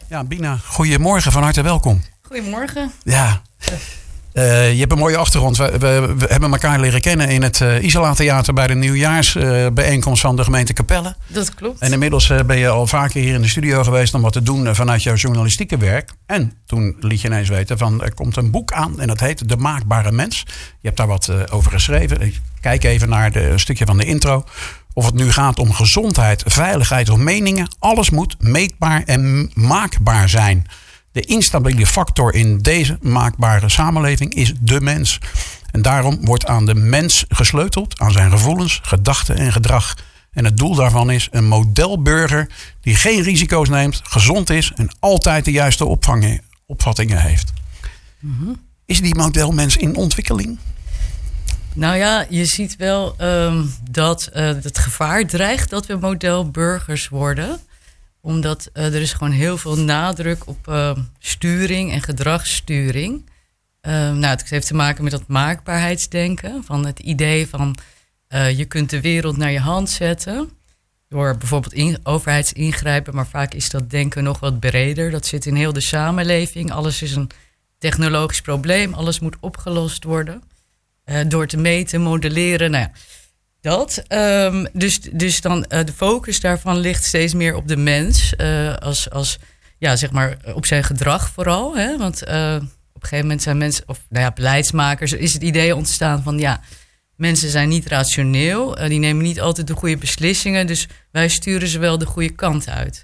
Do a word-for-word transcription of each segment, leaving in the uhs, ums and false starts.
Ja, Bina, goedemorgen, van harte welkom. Goedemorgen. Ja, uh, je hebt een mooie achtergrond. We, we, we hebben elkaar leren kennen in het uh, Isola Theater bij de nieuwjaarsbijeenkomst uh, van de gemeente Capelle. Dat klopt. En inmiddels uh, ben je al vaker hier in de studio geweest om wat te doen uh, vanuit jouw journalistieke werk. En toen liet je ineens weten van er komt een boek aan en dat heet De Maakbare Mens. Je hebt daar wat uh, over geschreven. Ik kijk even naar de, een stukje van de intro. Of het nu gaat om gezondheid, veiligheid of meningen. Alles moet meetbaar en maakbaar zijn. De instabiele factor in deze maakbare samenleving is de mens. En daarom wordt aan de mens gesleuteld, aan zijn gevoelens, gedachten en gedrag. En het doel daarvan is een modelburger die geen risico's neemt, gezond is en altijd de juiste opvangen, opvattingen heeft. Mm-hmm. Is die modelmens in ontwikkeling? Nou ja, je ziet wel um, dat uh, het gevaar dreigt dat we modelburgers worden. Omdat uh, er is gewoon heel veel nadruk op uh, sturing en gedragssturing. Uh, nou, het heeft te maken met dat maakbaarheidsdenken. Van het idee van uh, je kunt de wereld naar je hand zetten. Door bijvoorbeeld in, overheidsingrijpen. Maar vaak is dat denken nog wat breder. Dat zit in heel de samenleving. Alles is een technologisch probleem. Alles moet opgelost worden. Uh, door te meten, modelleren, nou ja, dat. Um, dus, dus dan uh, de focus daarvan ligt steeds meer op de mens. Uh, als, als, ja, zeg maar, op zijn gedrag vooral. Hè? Want uh, op een gegeven moment zijn mensen, of nou ja, beleidsmakers, is het idee ontstaan van ja, mensen zijn niet rationeel. Uh, die nemen niet altijd de goede beslissingen. Dus wij sturen ze wel de goede kant uit.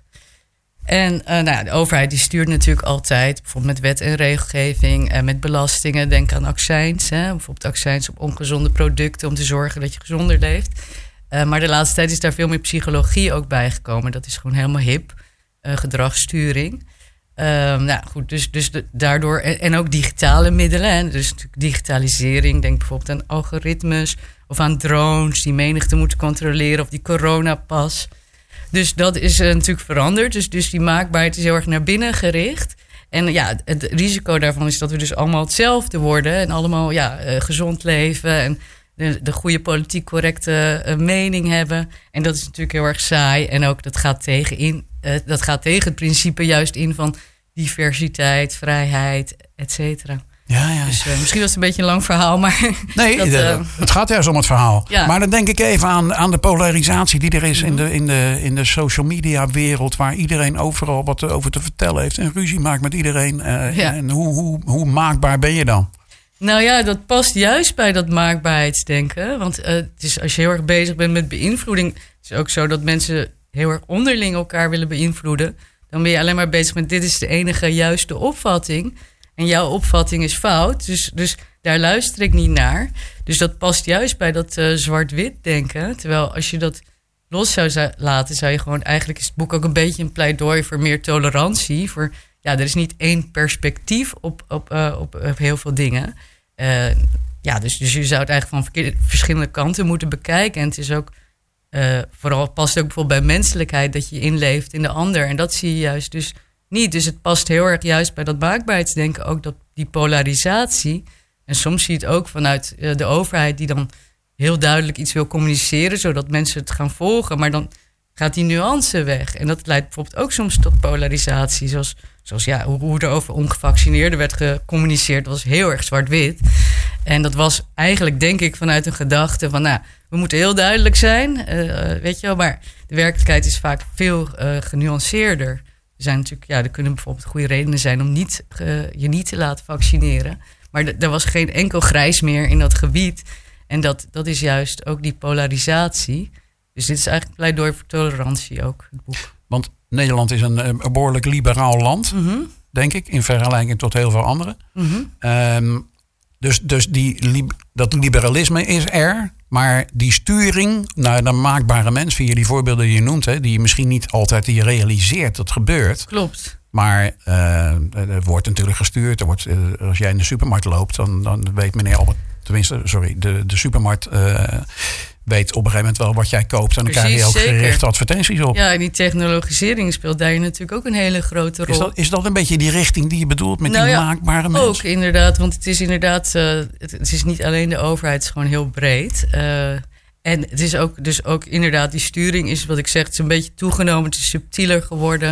En uh, nou ja, de overheid die stuurt natuurlijk altijd, bijvoorbeeld met wet en regelgeving en met belastingen. Denk aan accijns, hè, bijvoorbeeld accijns op ongezonde producten om te zorgen dat je gezonder leeft. Uh, maar de laatste tijd is daar veel meer psychologie ook bijgekomen. Dat is gewoon helemaal hip, uh, gedragssturing. Uh, nou goed, dus, dus de, daardoor, en, en ook digitale middelen. Hè, dus natuurlijk digitalisering, denk bijvoorbeeld aan algoritmes of aan drones die menigte moeten controleren of die coronapas. Dus dat is uh, natuurlijk veranderd. Dus, dus die maakbaarheid is heel erg naar binnen gericht. En ja, het risico daarvan is dat we dus allemaal hetzelfde worden. En allemaal ja, uh, gezond leven. En de, de goede politiek correcte uh, mening hebben. En dat is natuurlijk heel erg saai. En ook dat gaat tegen, in, uh, dat gaat tegen het principe juist in van diversiteit, vrijheid, et cetera. Ja, ja. Dus uh, misschien was het een beetje een lang verhaal, maar... Nee, dat, uh, het gaat juist om het verhaal. Ja. Maar dan denk ik even aan, aan de polarisatie die er is mm-hmm. in, de, in, de, in de social media wereld, waar iedereen overal wat over te vertellen heeft en ruzie maakt met iedereen. Uh, ja. En hoe, hoe, hoe maakbaar ben je dan? Nou ja, dat past juist bij dat maakbaarheidsdenken. Want uh, het is, als je heel erg bezig bent met beïnvloeding, het is ook zo dat mensen heel erg onderling elkaar willen beïnvloeden. Dan ben je alleen maar bezig met dit is de enige juiste opvatting. En jouw opvatting is fout, dus, dus daar luister ik niet naar. Dus dat past juist bij dat uh, zwart-wit denken. Terwijl als je dat los zou za- laten, zou je gewoon... Eigenlijk is het boek ook een beetje een pleidooi voor meer tolerantie. Voor, ja, er is niet één perspectief op, op, uh, op, op heel veel dingen. Uh, ja, dus, dus je zou het eigenlijk van verkeerde, verschillende kanten moeten bekijken. En het is ook, uh, vooral past ook bijvoorbeeld bij menselijkheid, dat je inleeft in de ander. En dat zie je juist dus... niet. Dus het past heel erg juist bij dat maakbaarheidsdenken ook dat die polarisatie. En soms zie je het ook vanuit uh, de overheid die dan heel duidelijk iets wil communiceren, zodat mensen het gaan volgen. Maar dan gaat die nuance weg. En dat leidt bijvoorbeeld ook soms tot polarisatie. Zoals, zoals ja, hoe, hoe er over ongevaccineerden werd gecommuniceerd, was heel erg zwart-wit. En dat was eigenlijk, denk ik, vanuit een gedachte van, nou, we moeten heel duidelijk zijn, uh, weet je wel. Maar de werkelijkheid is vaak veel uh, genuanceerder. Er zijn natuurlijk, ja, er kunnen bijvoorbeeld goede redenen zijn om niet, uh, je niet te laten vaccineren. Maar d- er was geen enkel grijs meer in dat gebied. En dat, dat is juist ook die polarisatie. Dus dit is eigenlijk pleidooi voor tolerantie ook, het boek. Want Nederland is een, een behoorlijk liberaal land, mm-hmm. denk ik, in vergelijking tot heel veel anderen. Mm-hmm. Um, dus dus die, dat liberalisme is er. Maar die sturing naar de maakbare mens, via die voorbeelden die je noemt, hè, die je misschien niet altijd die realiseert dat gebeurt. Klopt. Maar uh, er wordt natuurlijk gestuurd. Er wordt, uh, als jij in de supermarkt loopt, dan, dan weet meneer Albert, tenminste, sorry, de, de supermarkt uh, weet op een gegeven moment wel wat jij koopt. En dan krijg je ook zeker. gerichte advertenties op. Ja, en die technologisering speelt daar natuurlijk ook een hele grote rol. Is dat, is dat een beetje die richting die je bedoelt met nou die ja, maakbare mens? Ook inderdaad, want het is inderdaad, uh, het, het is niet alleen de overheid, het is gewoon heel breed. Uh, en het is ook, dus ook inderdaad, die sturing is wat ik zeg, het is een beetje toegenomen, het is subtieler geworden.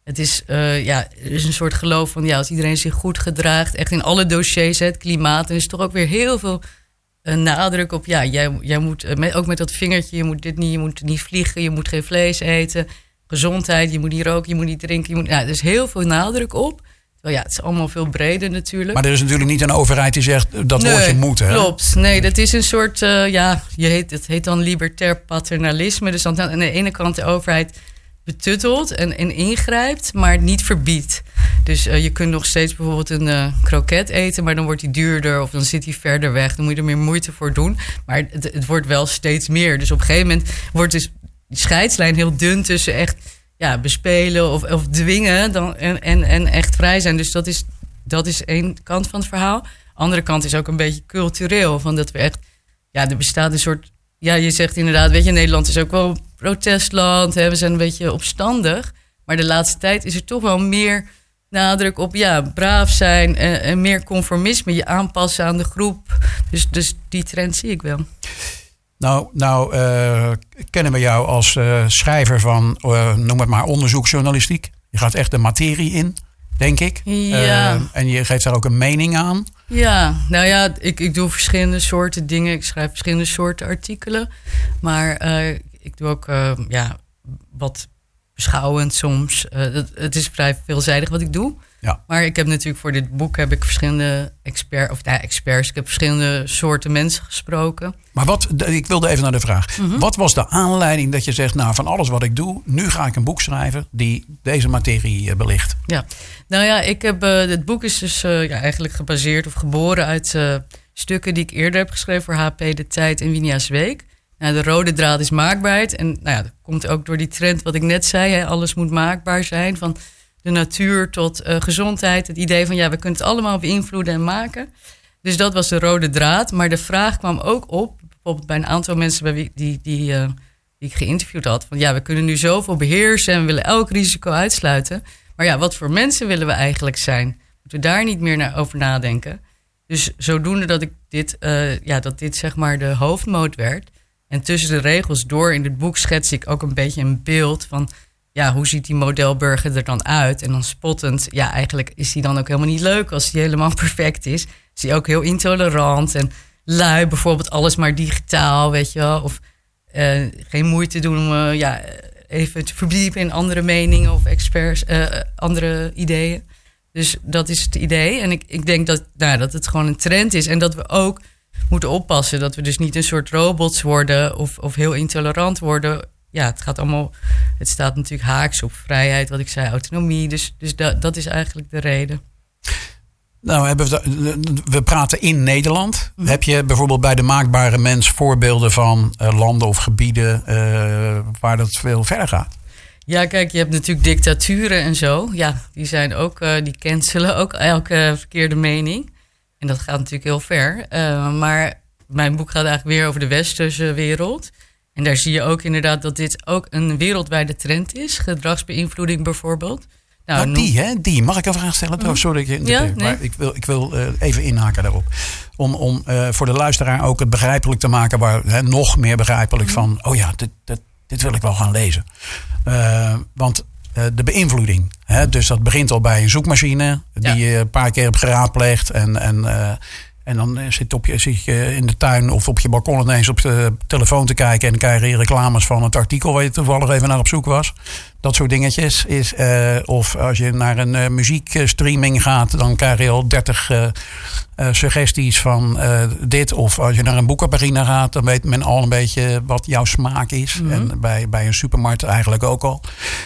Het is, uh, ja, er is een soort geloof van, ja, als iedereen zich goed gedraagt, echt in alle dossiers, het klimaat, dan is toch ook weer heel veel uh, nadruk op, ja, jij, jij moet, uh, met, ook met dat vingertje, je moet dit niet, je moet niet vliegen, je moet geen vlees eten, gezondheid, je moet niet roken, je moet niet drinken, je moet, nou, er is heel veel nadruk op. Terwijl, ja, het is allemaal veel breder natuurlijk. Maar er is natuurlijk niet een overheid die zegt, dat nee, woordje moet, hè? Klopt, nee, dat is een soort, uh, ja, je heet, het heet dan libertair paternalisme, dus dan aan de ene kant de overheid betuttelt en, en ingrijpt, maar niet verbiedt. Dus uh, je kunt nog steeds bijvoorbeeld een uh, kroket eten, maar dan wordt die duurder of dan zit die verder weg. Dan moet je er meer moeite voor doen. Maar het, het wordt wel steeds meer. Dus op een gegeven moment wordt dus die scheidslijn heel dun tussen echt ja, bespelen of, of dwingen dan, en, en, en echt vrij zijn. Dus dat is, dat is één kant van het verhaal. Andere kant is ook een beetje cultureel. Van dat we echt, ja, er bestaat een soort, ja, je zegt inderdaad, weet je, Nederland is ook wel protestland, hè, we zijn een beetje opstandig. Maar de laatste tijd is er toch wel meer nadruk op, ja, braaf zijn en, en meer conformisme, je aanpassen aan de groep. Dus, dus die trend zie ik wel. Nou, nou uh, kennen we jou als uh, schrijver van, uh, noem het maar, onderzoeksjournalistiek. Je gaat echt de materie in, denk ik. Ja. Uh, en je geeft daar ook een mening aan. Ja, nou ja, ik, ik doe verschillende soorten dingen. Ik schrijf verschillende soorten artikelen. Maar uh, ik doe ook uh, ja, wat beschouwend soms. Uh, het, het is vrij veelzijdig wat ik doe. Ja. Maar ik heb natuurlijk voor dit boek heb ik verschillende expert, of, nou, experts. Ik heb verschillende soorten mensen gesproken. Maar wat, ik wilde even naar de vraag. Mm-hmm. Wat was de aanleiding dat je zegt, nou, van alles wat ik doe, nu ga ik een boek schrijven die deze materie uh, belicht? Ja, nou ja, ik heb, uh, het boek is dus uh, ja, eigenlijk gebaseerd of geboren uit uh, stukken die ik eerder heb geschreven voor H P De Tijd en Winia's Week. Nou, de rode draad is maakbaarheid. En nou ja, dat komt ook door die trend wat ik net zei. Hè, alles moet maakbaar zijn. Van de natuur tot uh, gezondheid. Het idee van, ja, we kunnen het allemaal beïnvloeden en maken. Dus dat was de rode draad. Maar de vraag kwam ook op, bijvoorbeeld bij een aantal mensen bij wie, die, die, uh, die ik geïnterviewd had. Van ja, we kunnen nu zoveel beheersen en we willen elk risico uitsluiten. Maar ja, wat voor mensen willen we eigenlijk zijn? Moeten we daar niet meer naar over nadenken? Dus zodoende dat ik dit, uh, ja, dat dit zeg maar de hoofdmoot werd. En tussen de regels door in het boek schets ik ook een beetje een beeld van, ja, hoe ziet die modelburger er dan uit? En dan spottend, ja, eigenlijk is die dan ook helemaal niet leuk als die helemaal perfect is. Is die ook heel intolerant en lui, bijvoorbeeld alles maar digitaal, weet je wel. Of uh, geen moeite doen om uh, ja, even te verdiepen in andere meningen of experts, uh, andere ideeën. Dus dat is het idee. En ik, ik denk dat, nou, dat het gewoon een trend is en dat we ook moeten oppassen dat we dus niet een soort robots worden of, of heel intolerant worden. Ja, het gaat allemaal, het staat natuurlijk haaks op vrijheid, wat ik zei, autonomie. Dus, dus dat, dat is eigenlijk de reden. Nou, hebben we, we praten in Nederland. Mm-hmm. Heb je bijvoorbeeld bij de maakbare mens voorbeelden van uh, landen of gebieden uh, waar dat veel verder gaat? Ja, kijk, je hebt natuurlijk dictaturen en zo. Ja, die zijn ook, uh, die cancelen ook elke verkeerde mening. En dat gaat natuurlijk heel ver. Uh, maar mijn boek gaat eigenlijk weer over de westerse wereld. En daar zie je ook inderdaad dat dit ook een wereldwijde trend is. Gedragsbeïnvloeding bijvoorbeeld. Nou, nou die, hè? Die. Mag ik een vraag stellen? Oh, sorry dat ik je ja, nee. Maar ik wil, ik wil uh, even inhaken daarop. Om, om uh, voor de luisteraar ook het begrijpelijk te maken. Waar, hè, nog meer begrijpelijk mm. van, oh ja, dit, dit, dit wil ik wel gaan lezen. Uh, want uh, de beïnvloeding. Hè, dus dat begint al bij een zoekmachine. Die ja. je een paar keer hebt geraadpleegd. En, en, uh, en dan zit, op je, zit je in de tuin of op je balkon ineens op de telefoon te kijken. En dan krijg je reclames van het artikel waar je toevallig even naar op zoek was. Dat soort dingetjes. Is, uh, of als je naar een uh, muziekstreaming gaat, dan krijg je al dertig uh, uh, suggesties van uh, dit. Of als je naar een boekenpagina gaat, dan weet men al een beetje wat jouw smaak is. Mm-hmm. En bij, bij een supermarkt eigenlijk ook al.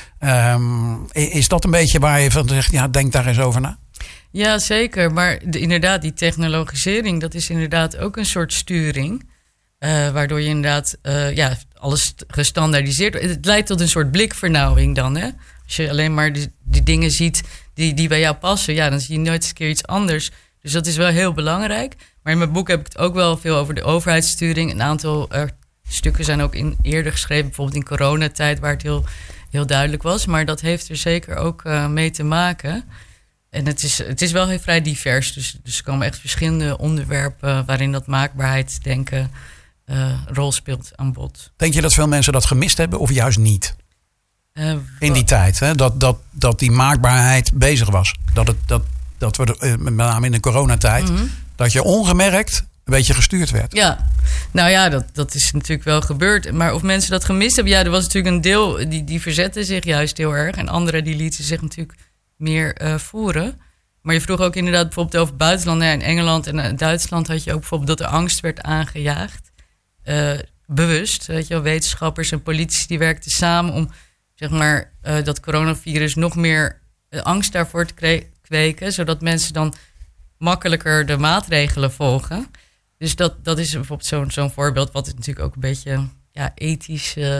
Um, is dat een beetje waar je van zegt, ja, denk daar eens over na? Ja, zeker. Maar de, inderdaad, die technologisering, dat is inderdaad ook een soort sturing. Uh, waardoor je inderdaad uh, ja, alles gestandaardiseerd wordt. Het leidt tot een soort blikvernauwing dan. Hè? Als je alleen maar die, die dingen ziet die, die bij jou passen, ja, dan zie je nooit eens een keer iets anders. Dus dat is wel heel belangrijk. Maar in mijn boek heb ik het ook wel veel over de overheidssturing. Een aantal uh, stukken zijn ook in, eerder geschreven, bijvoorbeeld in coronatijd, waar het heel, heel duidelijk was. Maar dat heeft er zeker ook uh, mee te maken. En het is, het is wel heel vrij divers. Dus, dus er komen echt verschillende onderwerpen waarin dat maakbaarheidsdenken uh, rol speelt aan bod. Denk je dat veel mensen dat gemist hebben of juist niet? Uh, In die tijd, hè? Dat, dat, dat die maakbaarheid bezig was. Dat, het, dat, dat we, de, met name in de coronatijd, mm-hmm. dat je ongemerkt een beetje gestuurd werd. Ja, nou ja, dat, dat is natuurlijk wel gebeurd. Maar of mensen dat gemist hebben, ja, er was natuurlijk een deel die, die verzette zich juist heel erg. En anderen die lieten zich natuurlijk meer uh, voeren. Maar je vroeg ook inderdaad bijvoorbeeld over buitenland. Ja, in Engeland en uh, Duitsland had je ook bijvoorbeeld dat er angst werd aangejaagd. Uh, bewust, weet je wel, wetenschappers en politici die werkten samen om, zeg maar, uh, dat coronavirus nog meer uh, angst daarvoor te kre- kweken. Zodat mensen dan makkelijker de maatregelen volgen. Dus dat, dat is bijvoorbeeld zo'n, zo'n voorbeeld, wat natuurlijk ook een beetje ja, ethisch uh,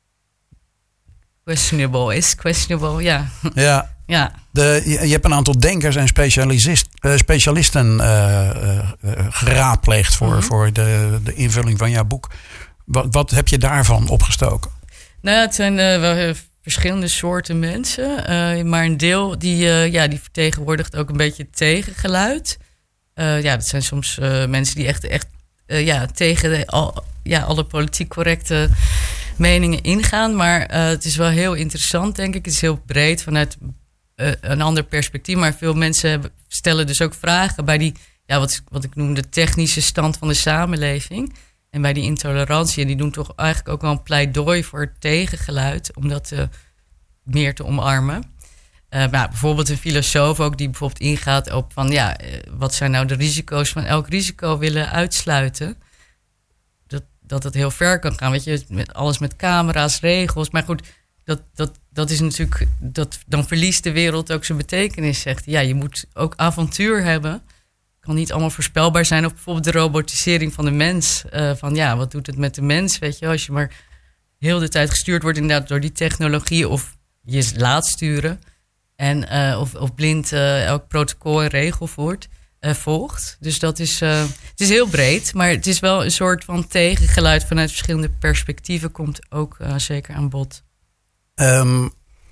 questionable is. Questionable, ja. Ja. ja. De, je, je hebt een aantal denkers en specialist, uh, specialisten uh, uh, uh, geraadpleegd voor, mm-hmm. voor de, de invulling van jouw boek. Wat, wat heb je daarvan opgestoken? Nou, het zijn uh, wel verschillende soorten mensen. Uh, maar een deel die, uh, ja, die vertegenwoordigt ook een beetje tegengeluid. Uh, ja, dat zijn soms uh, mensen die echt, echt uh, ja, tegen de, al, ja, alle politiek correcte meningen ingaan. Maar uh, het is wel heel interessant, denk ik. Het is heel breed vanuit uh, een ander perspectief. Maar veel mensen hebben, stellen dus ook vragen bij die, ja, wat, wat ik noem de technische stand van de samenleving. En bij die intolerantie. En die doen toch eigenlijk ook wel een pleidooi voor het tegengeluid. Om dat uh, meer te omarmen. Uh, maar bijvoorbeeld een filosoof ook die bijvoorbeeld ingaat op van ja, wat zijn nou de risico's van elk risico willen uitsluiten. Dat, dat het heel ver kan gaan, weet je, met alles met camera's, regels. Maar goed, dat, dat, dat is natuurlijk, dat, dan verliest de wereld ook zijn betekenis, zegt hij. Ja, je moet ook avontuur hebben. Het kan niet allemaal voorspelbaar zijn. Of bijvoorbeeld de robotisering van de mens. Uh, van ja, wat doet het met de mens, weet je, als je maar heel de tijd gestuurd wordt inderdaad door die technologie of je laat sturen. En uh, of, of blind uh, elk protocol en regel voert, uh, volgt. Dus dat is, uh, het is heel breed. Maar het is wel een soort van tegengeluid vanuit verschillende perspectieven. Komt ook uh, zeker aan bod. Um,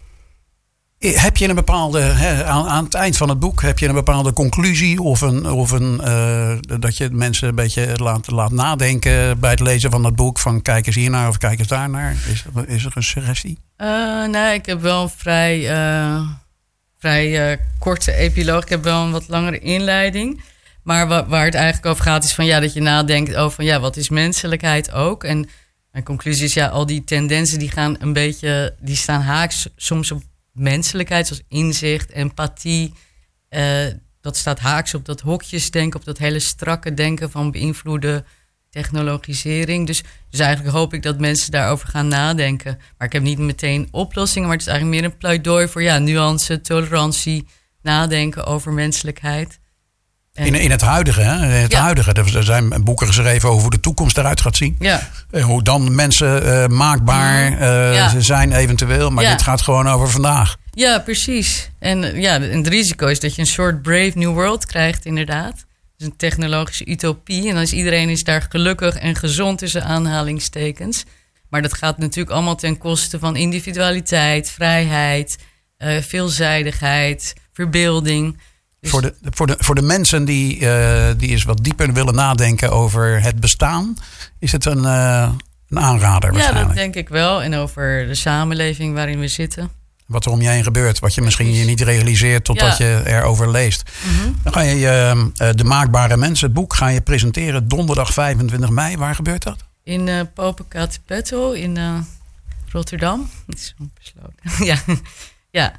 heb je een bepaalde, hè, aan, aan het eind van het boek, heb je een bepaalde conclusie? Of, een, of een, uh, dat je mensen een beetje laat, laat nadenken bij het lezen van het boek. Van kijk eens hiernaar of kijk eens daarnaar. Is, is er een suggestie? Uh, nee, ik heb wel een vrij... Uh... vrij uh, korte epiloog. Ik heb wel een wat langere inleiding. Maar wa- waar het eigenlijk over gaat is van ja, dat je nadenkt over van ja, wat is menselijkheid ook? En mijn conclusie is ja, al die tendensen die gaan een beetje, die staan haaks soms op menselijkheid, zoals inzicht, empathie. Uh, dat staat haaks op dat hokjesdenken, op dat hele strakke denken van beïnvloeden technologisering. Dus, dus eigenlijk hoop ik dat mensen daarover gaan nadenken. Maar ik heb niet meteen oplossingen, maar het is eigenlijk meer een pleidooi voor ja, nuance, tolerantie, nadenken over menselijkheid. En in, in het huidige, hè? In het ja. huidige. Er zijn boeken geschreven over hoe de toekomst eruit gaat zien. Ja. Hoe dan mensen uh, maakbaar uh, ja. zijn eventueel. Maar ja. dit gaat gewoon over vandaag. Ja, precies. En, ja, en het risico is dat je een soort Brave New World krijgt inderdaad. Dus een technologische utopie. En dan is iedereen is daar gelukkig en gezond tussen aanhalingstekens. Maar dat gaat natuurlijk allemaal ten koste van individualiteit, vrijheid, uh, veelzijdigheid, verbeelding. Dus voor, de, voor, de, voor de mensen die, uh, die eens wat dieper willen nadenken over het bestaan, is het een, uh, een aanrader waarschijnlijk. Ja, dat denk ik wel. En over de samenleving waarin we zitten. Wat er om je heen gebeurt, wat je misschien je niet realiseert totdat ja. je erover leest. Mm-hmm. Dan ga je uh, De Maakbare Mens, het boek, ga je presenteren donderdag vijfentwintig mei. Waar gebeurt dat? In uh, Poppenkatepetto in uh, Rotterdam. Het is besloten. ja. ja.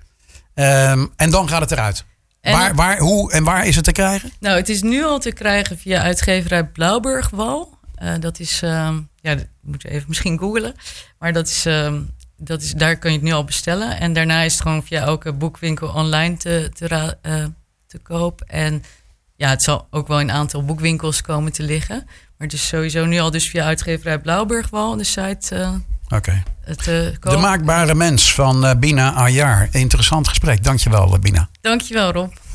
Um, en dan gaat het eruit. En waar, waar, hoe en waar is het te krijgen? Nou, het is nu al te krijgen via uitgeverij Blauwburgwal. Uh, dat is, uh, ja, dat moet je even misschien googlen. Maar dat is, uh, dat is, daar kun je het nu al bestellen. En daarna is het gewoon via elke boekwinkel online te, te, uh, te koop. En ja, het zal ook wel in een aantal boekwinkels komen te liggen. Maar het is sowieso nu al dus via uitgeverij Blauwburgwal de site uh, okay. te koop. De Maakbare Mens van uh, Bina Ayyar. Interessant gesprek. Dankjewel, Bina. Dankjewel, Rob.